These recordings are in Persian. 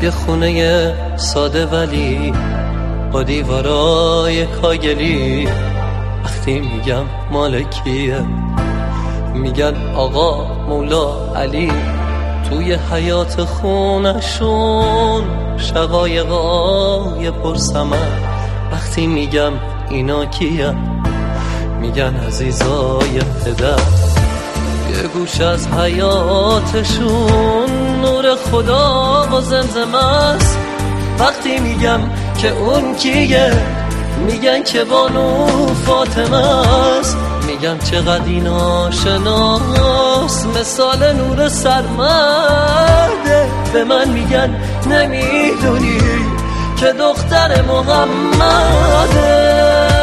یه خونه ساده ولی با دیوارای کاگلی، وقتی میگم مال کیه میگن آقا مولا علی. توی حیات خونشون شقایقای پرسمن، وقتی میگم اینا کیه میگن عزیزای پدر. یه گوش از حیاتشون نور خدا و زمزمه است، وقتی میگم که اون کیه میگن که بانو فاطمه است. میگم چقدر این آشناس مثال نور سرمده، به من میگن نمیدونی که دختر محمده.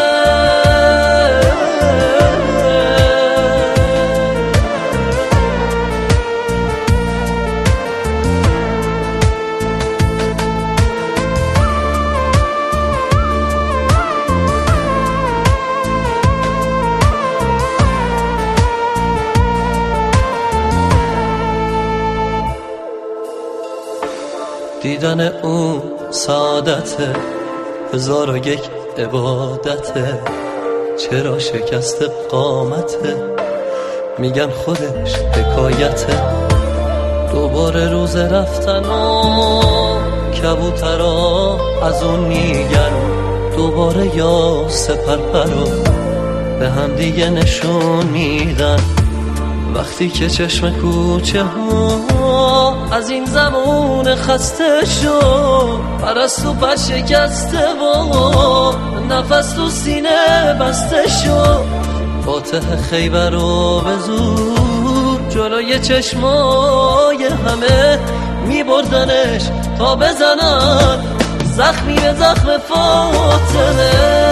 دیدن اون سعادته، 1001 عبادته. چرا شکست قامته میگن خودش حکایته. دوباره روز رفتن و کبوترا از اون میگن دوباره یا سپرپرو به هم دیگه نشون میدن. وقتی که چشم کوچه ها از این زمان خسته شد، پرستو پر شکسته و نفس تو سینه بسته شد، فاتح خیبر رو به زور جلوی چشمای همه میبردنش تا بزنن زخمی به زخم فاطمه.